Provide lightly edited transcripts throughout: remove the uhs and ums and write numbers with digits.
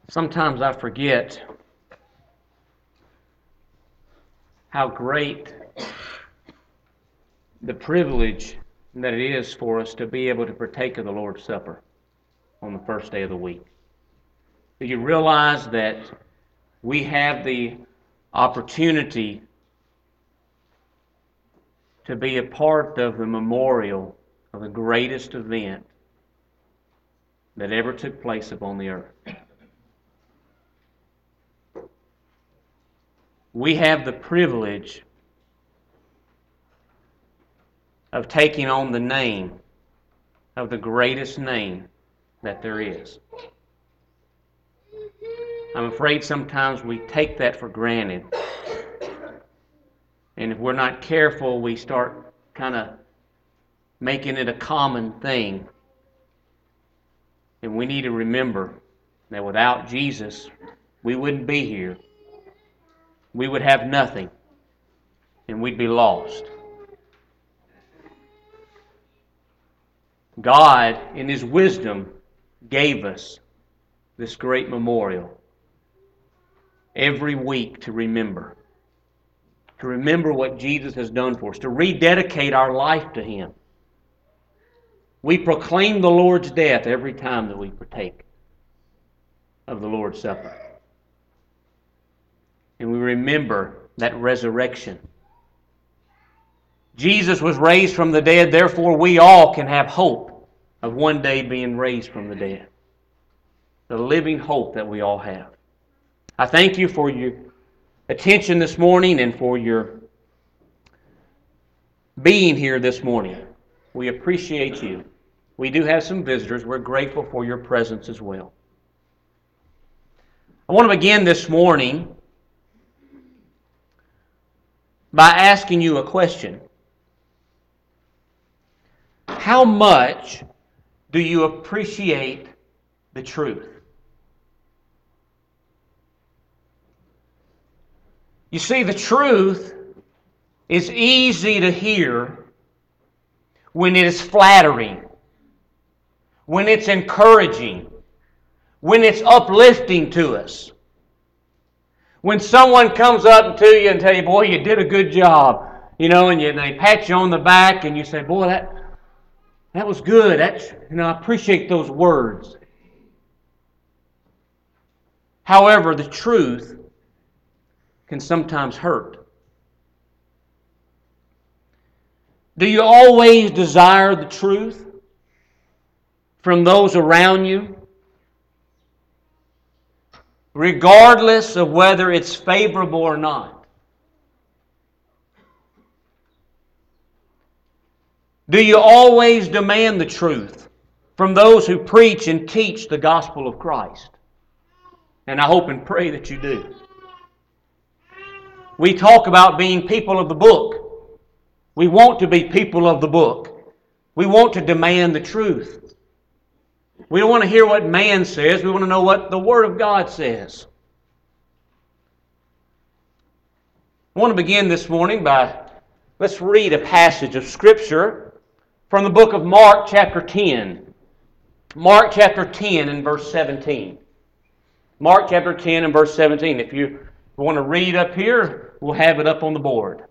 Sometimes I forget how great the privilege that it is for us to be able to partake of the Lord's Supper on the first day of the week. Do you realize that we have the opportunity to be a part of the memorial of the greatest event that ever took place upon the earth? We have the privilege of taking on the name of the greatest name that there is. I'm afraid sometimes we take that for granted. And if we're not careful, we start kind of making it a common thing. And we need to remember that without Jesus, we wouldn't be here. We would have nothing, and we'd be lost. God, in His wisdom, gave us this great memorial every week to remember what Jesus has done for us, to rededicate our life to Him. We proclaim the Lord's death every time that we partake of the Lord's Supper. And we remember that resurrection. Jesus was raised from the dead, therefore we all can have hope of one day being raised from the dead. The living hope that we all have. I thank you for your attention this morning and for your being here this morning. We appreciate you. We do have some visitors. We're grateful for your presence as well. I want to begin this morning by asking you a question. How much do you appreciate the truth? You see, the truth is easy to hear when it is flattering, when it's encouraging, when it's uplifting to us. When someone comes up to you and tell you, boy, you did a good job, and they pat you on the back and you say, boy, that was good. I appreciate those words. However, the truth can sometimes hurt. Do you always desire the truth from those around you, regardless of whether it's favorable or not? Do you always demand the truth from those who preach and teach the gospel of Christ? And I hope and pray that you do. We talk about being people of the book. We want to be people of the book. We want to demand the truth. We don't want to hear what man says. We want to know what the Word of God says. I want to begin this morning let's read a passage of Scripture from the book of Mark chapter 10. Mark chapter 10 and verse 17. Mark chapter 10 and verse 17. If you want to read up here, we'll have it up on the board.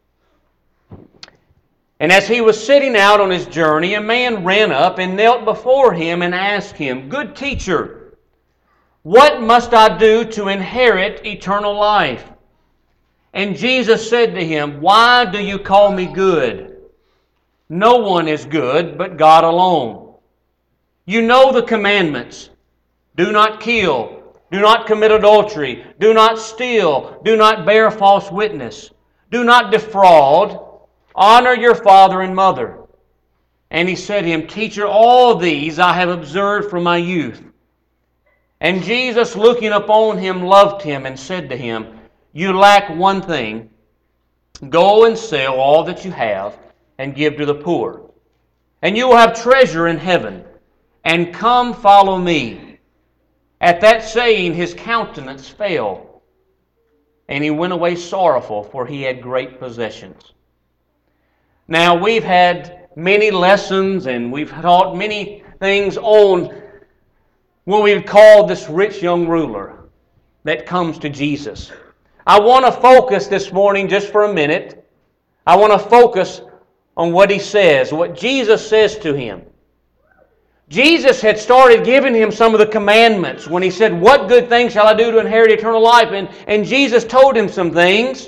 And as he was setting out on his journey, a man ran up and knelt before him and asked him, "Good teacher, what must I do to inherit eternal life?" And Jesus said to him, "Why do you call me good? No one is good but God alone. You know the commandments. Do not kill. Do not commit adultery. Do not steal. Do not bear false witness. Do not defraud. Honor your father and mother." And he said to him, "Teacher, all these I have observed from my youth." And Jesus, looking upon him, loved him and said to him, "You lack one thing. Go and sell all that you have and give to the poor, and you will have treasure in heaven. And come, follow me." At that saying, his countenance fell, and he went away sorrowful, for he had great possessions. Now, we've had many lessons and we've taught many things on what we would call this rich young ruler that comes to Jesus. I want to focus this morning just for a minute. I want to focus on what he says, what Jesus says to him. Jesus had started giving him some of the commandments when he said, "What good thing shall I do to inherit eternal life?" And Jesus told him some things.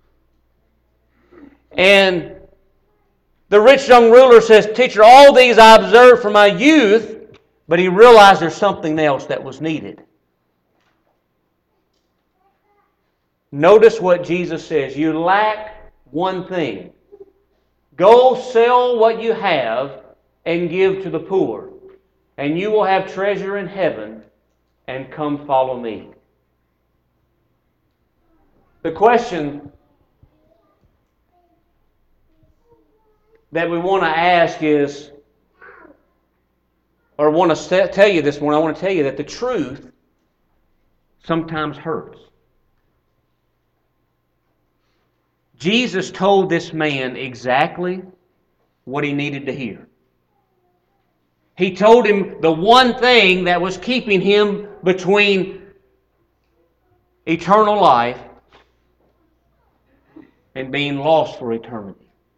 And the rich young ruler says, "Teacher, all these I observed from my youth," but he realized there's something else that was needed. Notice what Jesus says. You lack one thing. Go sell what you have and give to the poor, and you will have treasure in heaven, and come follow me. The question that we want to ask is, or want to tell you this morning, I want to tell you that the truth sometimes hurts. Jesus told this man exactly what he needed to hear. He told him the one thing that was keeping him between eternal life and being lost for eternity.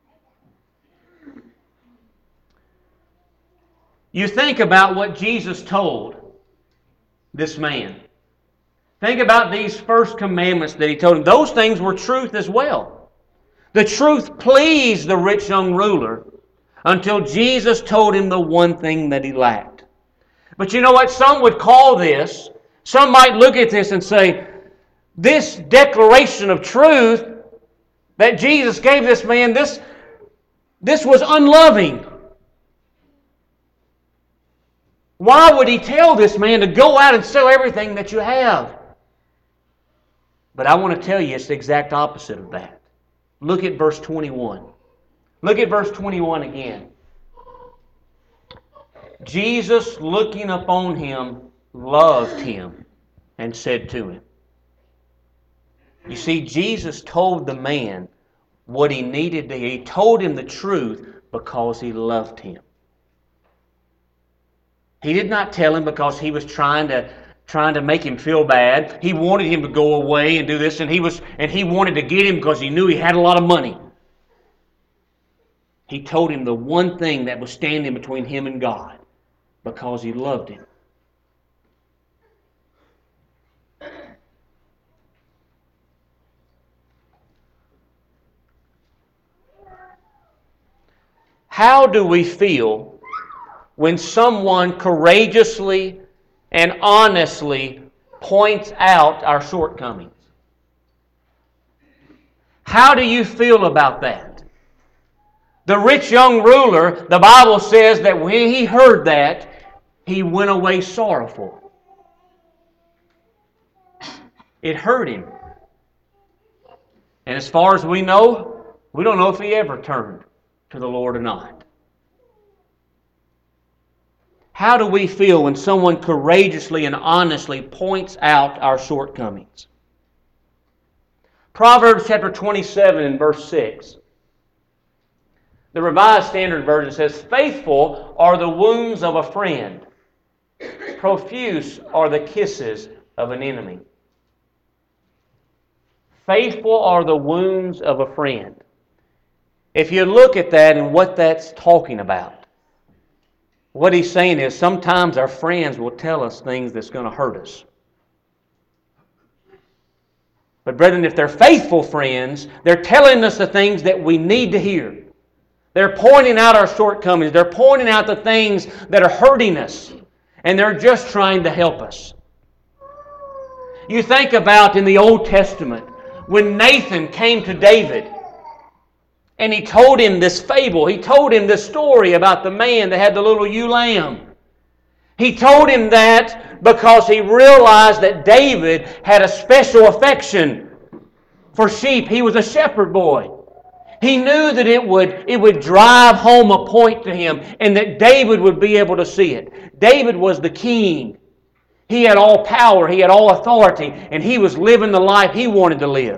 You think about what Jesus told this man. Think about these first commandments that he told him. Those things were truth as well. The truth pleased the rich young ruler until Jesus told him the one thing that he lacked. But you know what? Some would call this, some might look at this and say, this declaration of truth that Jesus gave this man, this was unloving. Why would he tell this man to go out and sell everything that you have? But I want to tell you it's the exact opposite of that. Look at verse 21. Look at verse 21 again. Jesus, looking upon him, loved him and said to him. You see, Jesus told the man what he needed to hear. He told him the truth because he loved him. He did not tell him because he was trying to make him feel bad. He wanted him to go away and do this, and he wanted to get him because he knew he had a lot of money. He told him the one thing that was standing between him and God because he loved him. How do we feel when someone courageously and honestly points out our shortcomings? How do you feel about that? The rich young ruler, the Bible says that when he heard that, he went away sorrowful. It hurt him. And as far as we know, we don't know if he ever turned to the Lord or not. How do we feel when someone courageously and honestly points out our shortcomings? Proverbs chapter 27 and verse 6. The Revised Standard Version says, "Faithful are the wounds of a friend. Profuse are the kisses of an enemy." Faithful are the wounds of a friend. If you look at that and what that's talking about, what he's saying is sometimes our friends will tell us things that's going to hurt us. But brethren, if they're faithful friends, they're telling us the things that we need to hear. They're pointing out our shortcomings. They're pointing out the things that are hurting us. And they're just trying to help us. You think about in the Old Testament when Nathan came to David and he told him this fable. He told him this story about the man that had the little ewe lamb. He told him that because he realized that David had a special affection for sheep. He was a shepherd boy. He knew that it would drive home a point to him and that David would be able to see it. David was the king. He had all power. He had all authority. And he was living the life he wanted to live.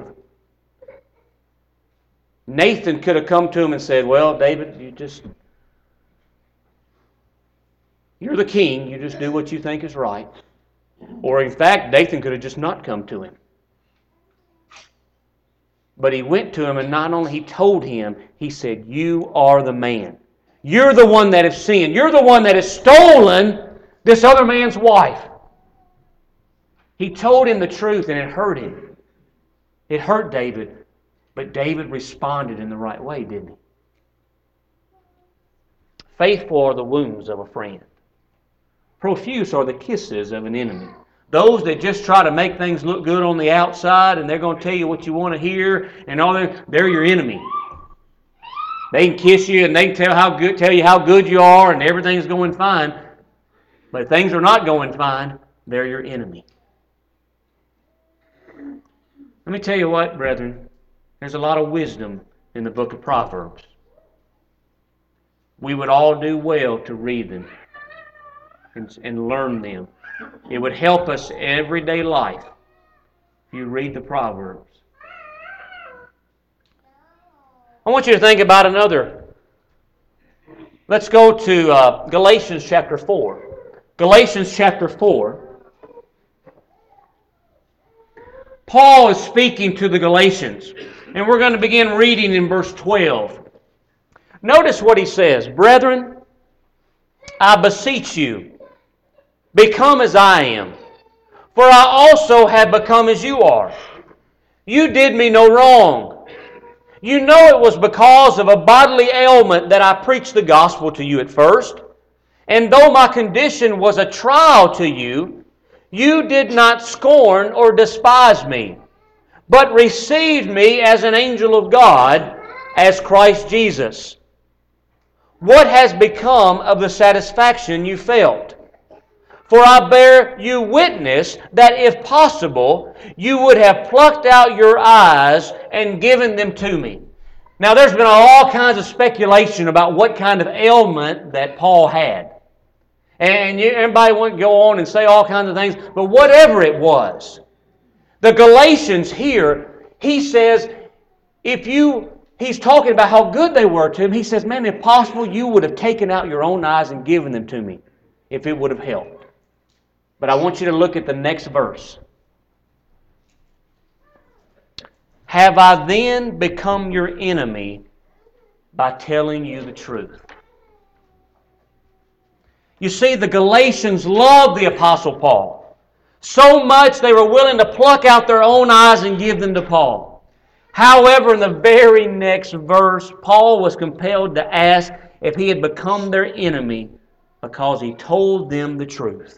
Nathan could have come to him and said, "Well, David, you You're the king. You just do what you think is right. Or in fact, Dathan could have just not come to him. But he went to him, and not only he told him, he said, you are the man. You're the one that has sinned. You're the one that has stolen this other man's wife. He told him the truth, and it hurt him. It hurt David. But David responded in the right way, didn't he? Faithful are the wounds of a friend. Profuse are the kisses of an enemy. Those that just try to make things look good on the outside, and they're going to tell you what you want to hear, and all that, they're your enemy. They can kiss you and they can tell you how good you are, and everything's going fine. But if things are not going fine, they're your enemy. Let me tell you what, brethren. There's a lot of wisdom in the book of Proverbs. We would all do well to read them and learn them. It would help us everyday life if you read the Proverbs. I want you to think about another. Let's go to Galatians chapter 4. Galatians chapter 4. Paul is speaking to the Galatians, and we're going to begin reading in verse 12. Notice what he says. Brethren, I beseech you, become as I am, for I also have become as you are. You did me no wrong. You know it was because of a bodily ailment that I preached the gospel to you at first. And though my condition was a trial to you, you did not scorn or despise me, but received me as an angel of God, as Christ Jesus. What has become of the satisfaction you felt? For I bear you witness that if possible, you would have plucked out your eyes and given them to me. Now there's been all kinds of speculation about what kind of ailment that Paul had. And everybody want to go on and say all kinds of things, but whatever it was, the Galatians here, he says, he's talking about how good they were to him. He says, man, if possible, you would have taken out your own eyes and given them to me, if it would have helped. But I want you to look at the next verse. Have I then become your enemy by telling you the truth? You see, the Galatians loved the Apostle Paul. So much they were willing to pluck out their own eyes and give them to Paul. However, in the very next verse, Paul was compelled to ask if he had become their enemy because he told them the truth.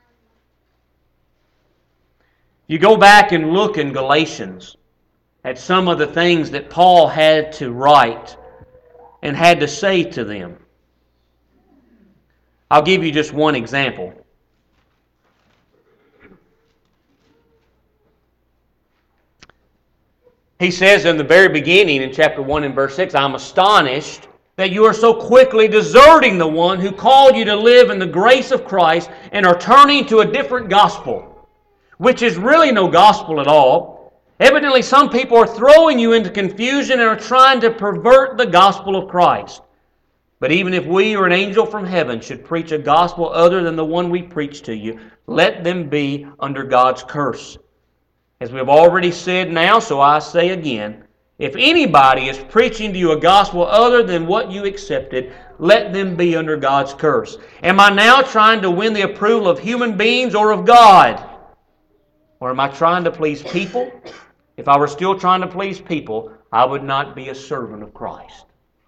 You go back and look in Galatians at some of the things that Paul had to write and had to say to them. I'll give you just one example. He says in the very beginning, in chapter 1 and verse 6, I'm astonished that you are so quickly deserting the one who called you to live in the grace of Christ and are turning to a different gospel, which is really no gospel at all. Evidently, some people are throwing you into confusion and are trying to pervert the gospel of Christ. But even if we or an angel from heaven should preach a gospel other than the one we preach to you, let them be under God's curse. As we have already said now, so I say again, if anybody is preaching to you a gospel other than what you accepted, let them be under God's curse. Am I now trying to win the approval of human beings or of God? Or am I trying to please people? If I were still trying to please people, I would not be a servant of Christ.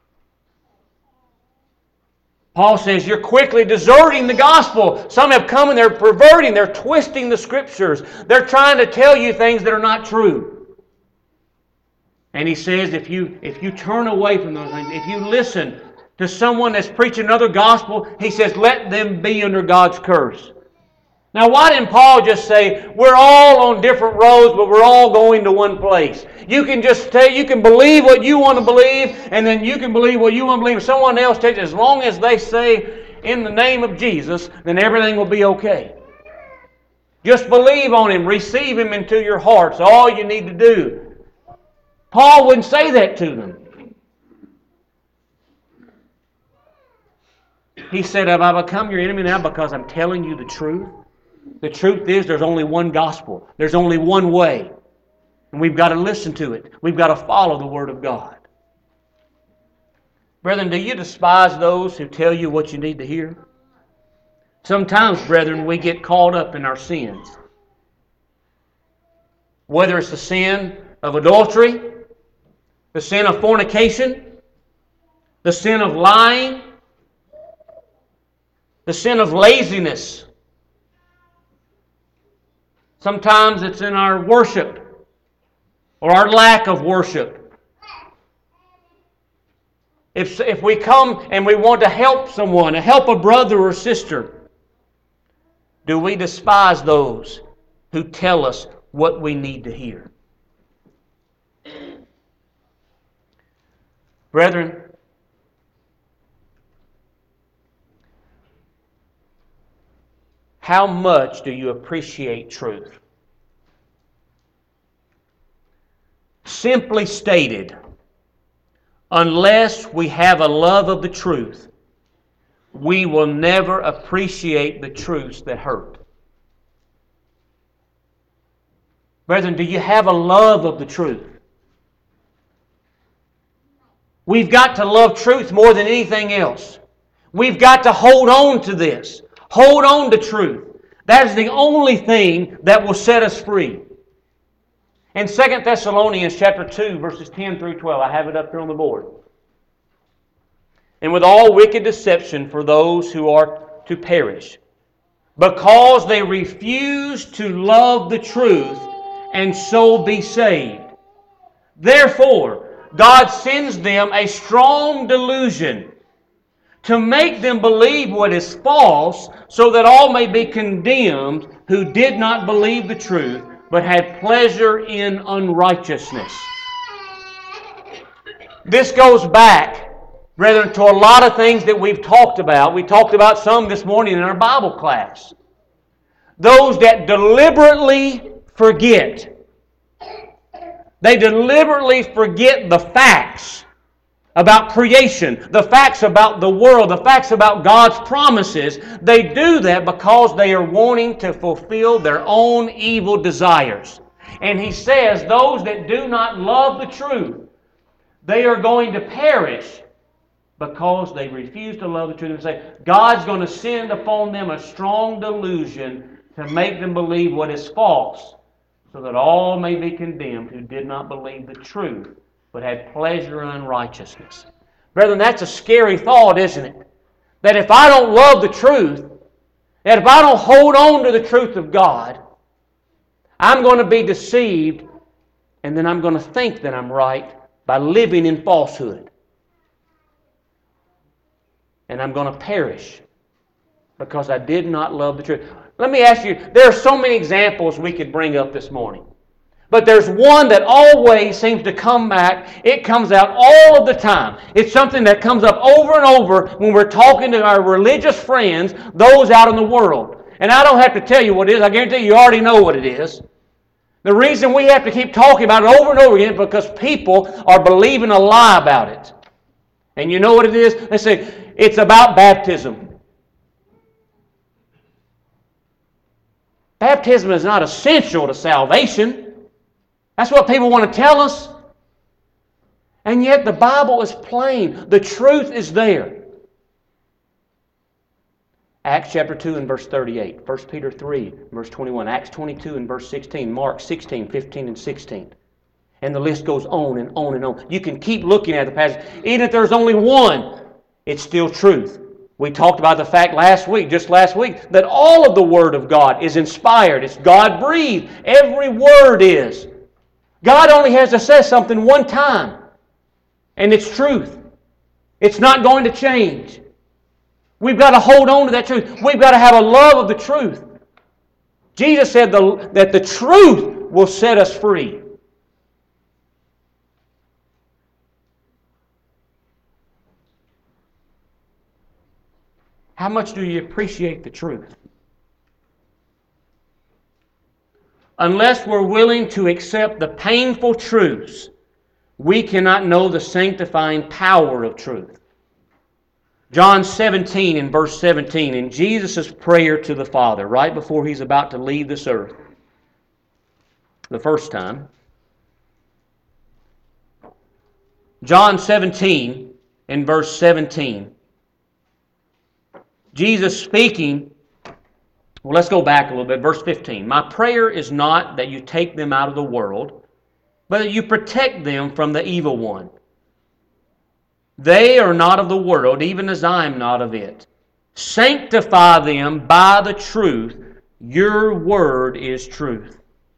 Paul says, you're quickly deserting the gospel. Some have come and they're perverting, they're twisting the Scriptures. They're trying to tell you things that are not true. And he says, if you turn away from those things, if you listen to someone that's preaching another gospel, he says, let them be under God's curse. Now, why didn't Paul just say, we're all on different roads, but we're all going to one place? You can just you can believe what you want to believe, and then you can believe what you want to believe. If someone else takes it, as long as they say, in the name of Jesus, then everything will be okay. Just believe on Him, receive Him into your hearts. All you need to do. Paul wouldn't say that to them. He said, have I become your enemy now because I'm telling you the truth? The truth is there's only one gospel. There's only one way. And we've got to listen to it. We've got to follow the Word of God. Brethren, do you despise those who tell you what you need to hear? Sometimes, brethren, we get caught up in our sins. Whether it's the sin of adultery, the sin of fornication, the sin of lying, the sin of laziness. Sometimes it's in our worship or our lack of worship. If we come and we want to help someone, to help a brother or sister, do we despise those who tell us what we need to hear? Brethren, how much do you appreciate truth? Simply stated, unless we have a love of the truth, we will never appreciate the truths that hurt. Brethren, do you have a love of the truth? We've got to love truth more than anything else. We've got to hold on to this. Hold on to truth. That is the only thing that will set us free. In 2 Thessalonians chapter 2, verses 10 through 12, I have it up here on the board. And with all wicked deception for those who are to perish, because they refuse to love the truth and so be saved. Therefore, God sends them a strong delusion to make them believe what is false, so that all may be condemned who did not believe the truth, but had pleasure in unrighteousness. This goes back, brethren, to a lot of things that we've talked about. We talked about some this morning in our Bible class. Those that deliberately forget. They deliberately forget the facts about creation, the facts about the world, the facts about God's promises. They do that because they are wanting to fulfill their own evil desires. And he says those that do not love the truth, they are going to perish because they refuse to love the truth. And say, God's going to send upon them a strong delusion to make them believe what is false, so that all may be condemned who did not believe the truth, but had pleasure in unrighteousness. Brethren, that's a scary thought, isn't it? That if I don't love the truth, that if I don't hold on to the truth of God, I'm going to be deceived, and then I'm going to think that I'm right by living in falsehood. And I'm going to perish because I did not love the truth. Let me ask you, there are so many examples we could bring up this morning. But there's one that always seems to come back. It comes out all of the time. It's something that comes up over and over when we're talking to our religious friends, those out in the world. And I don't have to tell you what it is. I guarantee you already know what it is. The reason we have to keep talking about it over and over again is because people are believing a lie about it. And you know what it is? They say, it's about baptism. Baptism is not essential to salvation. That's what people want to tell us. And yet the Bible is plain. The truth is there. Acts chapter 2 and verse 38. 1 Peter 3 verse 21. Acts 22 and verse 16. Mark 16, 15 and 16. And the list goes on and on and on. You can keep looking at the passage. Even if there's only one, it's still truth. We talked about the fact just last week, that all of the Word of God is inspired. It's God-breathed. Every word is. God only has to say something one time, and it's truth. It's not going to change. We've got to hold on to that truth. We've got to have a love of the truth. Jesus said that the truth will set us free. How much do you appreciate the truth? Unless we're willing to accept the painful truths, we cannot know the sanctifying power of truth. John 17 and verse 17, in Jesus' prayer to the Father, right before He's about to leave this earth, the first time. John 17 and verse 17. Jesus speaking, well, let's go back a little bit. Verse 15. My prayer is not that you take them out of the world, but that you protect them from the evil one. They are not of the world, even as I am not of it. Sanctify them by the truth. Your word is truth.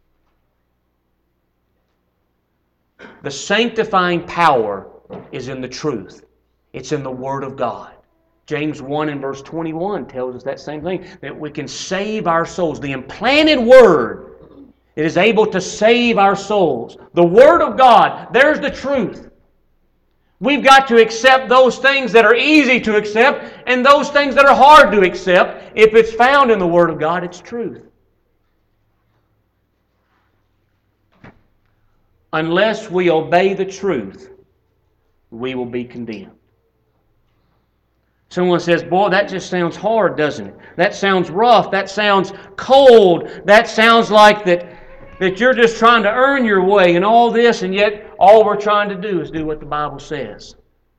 The sanctifying power is in the truth. It's in the Word of God. James 1 and verse 21 tells us that same thing, that we can save our souls. The implanted Word, it is able to save our souls. The Word of God, there's the truth. We've got to accept those things that are easy to accept and those things that are hard to accept. If it's found in the Word of God, it's truth. Unless we obey the truth, we will be condemned. Someone says, boy, that just sounds hard, doesn't it? That sounds rough. That sounds cold. That sounds like that you're just trying to earn your way and all this, and yet all we're trying to do is do what the Bible says.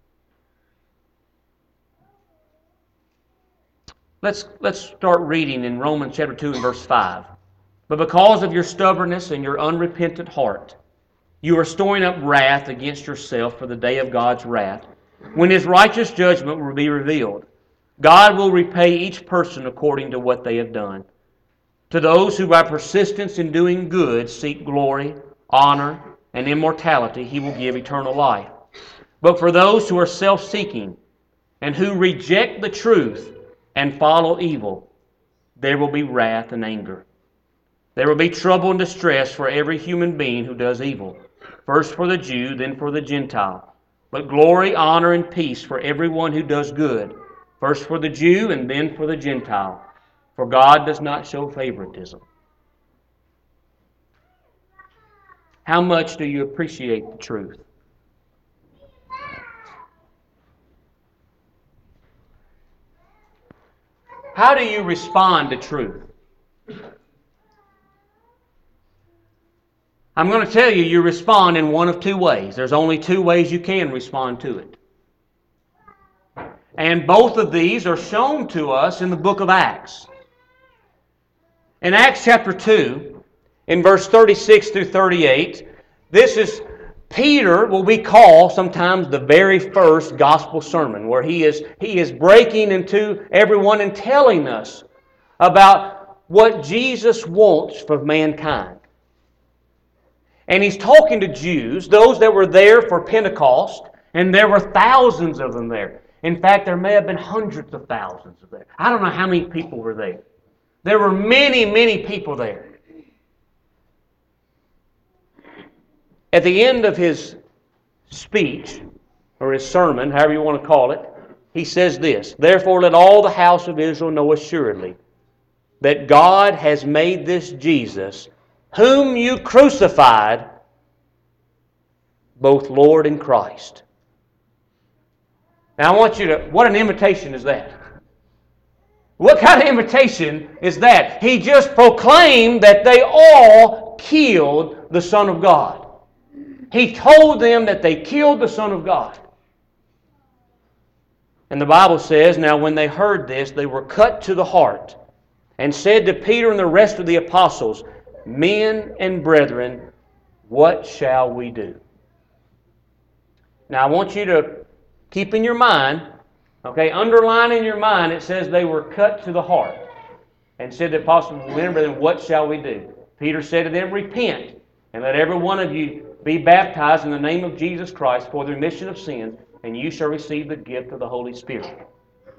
Let's start reading in Romans chapter 2 and verse 5. But because of your stubbornness and your unrepentant heart, you are storing up wrath against yourself for the day of God's wrath, when His righteous judgment will be revealed. God will repay each person according to what they have done. To those who by persistence in doing good seek glory, honor, and immortality, He will give eternal life. But for those who are self-seeking and who reject the truth and follow evil, there will be wrath and anger. There will be trouble and distress for every human being who does evil, first for the Jew, then for the Gentile. But glory, honor, and peace for everyone who does good, first for the Jew and then for the Gentile. For God does not show favoritism. How much do you appreciate the truth? How do you respond to truth? I'm going to tell you, you respond in one of two ways. There's only two ways you can respond to it. And both of these are shown to us in the book of Acts. In Acts chapter 2, in verse 36 through 38, this is Peter, what we call sometimes the very first gospel sermon, where he is breaking into everyone and telling us about what Jesus wants for mankind. And he's talking to Jews, those that were there for Pentecost, and there were thousands of them there. In fact, there may have been hundreds of thousands of there. I don't know how many people were there. There were many, many people there. At the end of his speech, or his sermon, however you want to call it, he says this, "Therefore let all the house of Israel know assuredly that God has made this Jesus, whom you crucified, both Lord and Christ." Now I want you to, what an invitation is that? What kind of invitation is that? He just proclaimed that they all killed the Son of God. He told them that they killed the Son of God. And the Bible says, now when they heard this, they were cut to the heart and said to Peter and the rest of the apostles, "Men and brethren, what shall we do?" Now I want you to keep in your mind, okay, underline in your mind, it says they were cut to the heart. And said to the apostles, "Men and brethren, what shall we do?" Peter said to them, "Repent, and let every one of you be baptized in the name of Jesus Christ for the remission of sins, and you shall receive the gift of the Holy Spirit."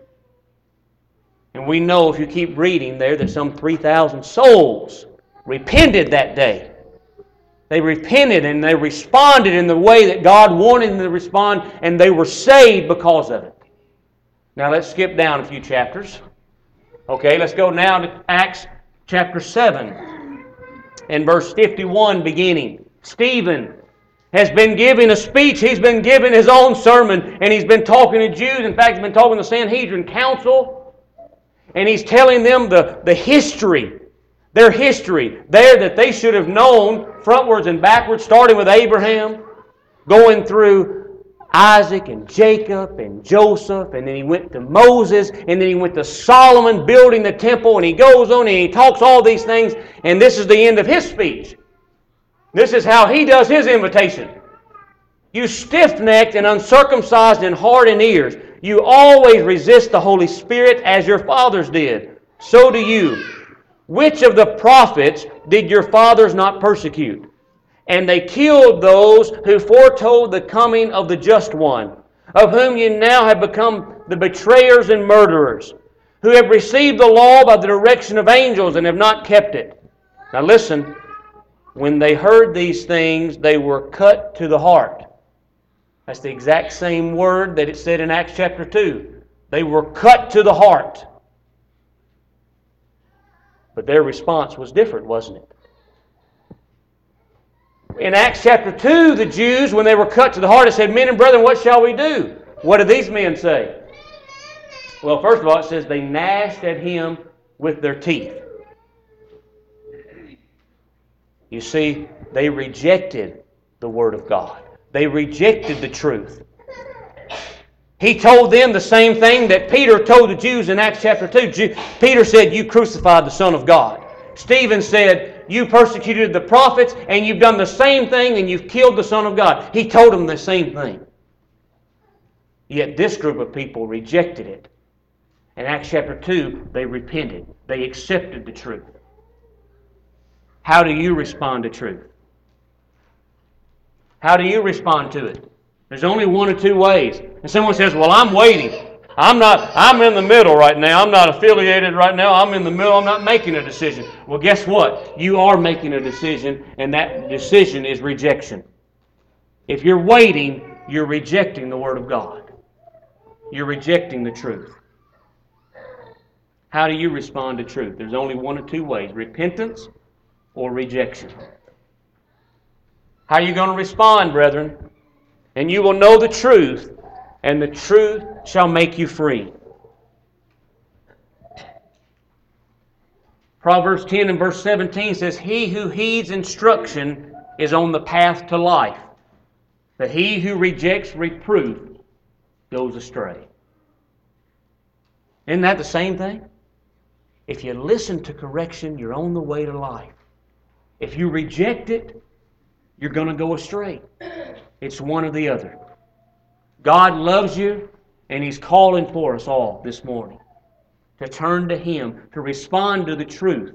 And we know, if you keep reading there, that some 3,000 souls repented that day. They repented and they responded in the way that God wanted them to respond, and they were saved because of it. Now let's skip down a few chapters. Okay, let's go now to Acts chapter 7 and verse 51 beginning. Stephen, has been giving a speech. He's been giving his own sermon, and he's been talking to Jews. In fact, he's been talking to the Sanhedrin Council, and he's telling them the history, their history there that they should have known frontwards and backwards, starting with Abraham, going through Isaac and Jacob and Joseph, and then he went to Moses, and then he went to Solomon building the temple, and he goes on and he talks all these things, and this is the end of his speech. This is how he does his invitation. You stiff-necked and uncircumcised in heart and ears, you always resist the Holy Spirit as your fathers did. So do you. Which of the prophets did your fathers not persecute? And they killed those who foretold the coming of the Just One, of whom you now have become the betrayers and murderers, who have received the law by the direction of angels and have not kept it. Now listen. When they heard these things, they were cut to the heart. That's the exact same word that it said in Acts chapter 2. They were cut to the heart. But their response was different, wasn't it? In Acts chapter 2, the Jews, when they were cut to the heart, it said, "Men and brethren, what shall we do?" What did these men say? Well, first of all, it says they gnashed at him with their teeth. You see, they rejected the Word of God. They rejected the truth. He told them the same thing that Peter told the Jews in Acts chapter 2. Peter said, "You crucified the Son of God." Stephen said, "You persecuted the prophets, and you've done the same thing, and you've killed the Son of God." He told them the same thing. Yet this group of people rejected it. In Acts chapter 2, they repented. They accepted the truth. How do you respond to truth? How do you respond to it? There's only one or two ways. And someone says, "Well, I'm waiting. I'm in the middle right now. I'm not affiliated right now. I'm in the middle. I'm not making a decision." Well, guess what? You are making a decision, and that decision is rejection. If you're waiting, you're rejecting the Word of God. You're rejecting the truth. How do you respond to truth? There's only one or two ways: repentance or rejection. How are you going to respond, brethren? "And you will know the truth, and the truth shall make you free." Proverbs 10 and verse 17 says, "He who heeds instruction is on the path to life, but he who rejects reproof goes astray." Isn't that the same thing? If you listen to correction, you're on the way to life. If you reject it, you're going to go astray. It's one or the other. God loves you, and He's calling for us all this morning to turn to Him, to respond to the truth.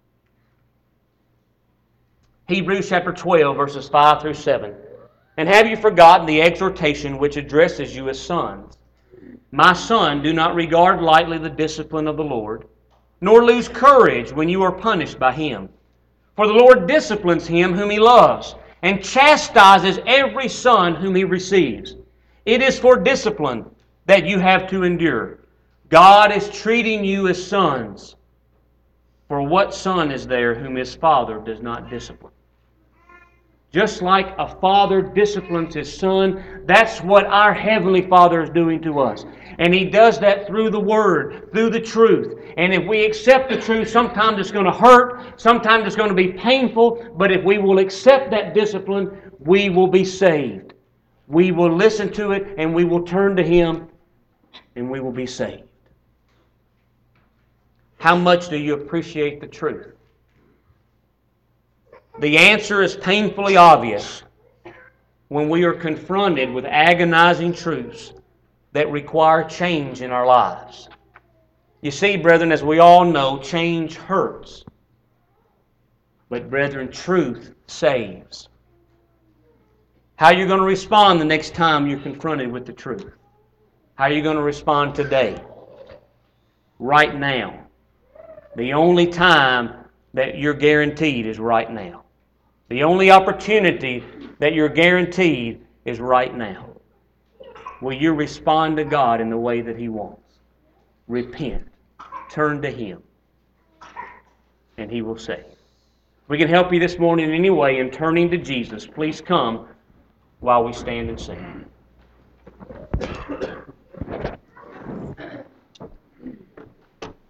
Hebrews chapter 12, verses 5 through 7. "And have you forgotten the exhortation which addresses you as sons? My son, do not regard lightly the discipline of the Lord, nor lose courage when you are punished by Him. For the Lord disciplines him whom He loves, and chastises every son whom He receives. It is for discipline that you have to endure. God is treating you as sons. For what son is there whom his father does not discipline?" Just like a father disciplines his son, that's what our Heavenly Father is doing to us. And He does that through the Word, through the truth. And if we accept the truth, sometimes it's going to hurt, sometimes it's going to be painful, but if we will accept that discipline, we will be saved. We will listen to it, and we will turn to Him, and we will be saved. How much do you appreciate the truth? The answer is painfully obvious when we are confronted with agonizing truths that require change in our lives. You see, brethren, as we all know, change hurts. But, brethren, truth saves. How are you going to respond the next time you're confronted with the truth? How are you going to respond today? Right now. The only time that you're guaranteed is right now. The only opportunity that you're guaranteed is right now. Will you respond to God in the way that He wants? Repent. Turn to Him. And He will save. We can help you this morning in any way in turning to Jesus. Please come while we stand and sing.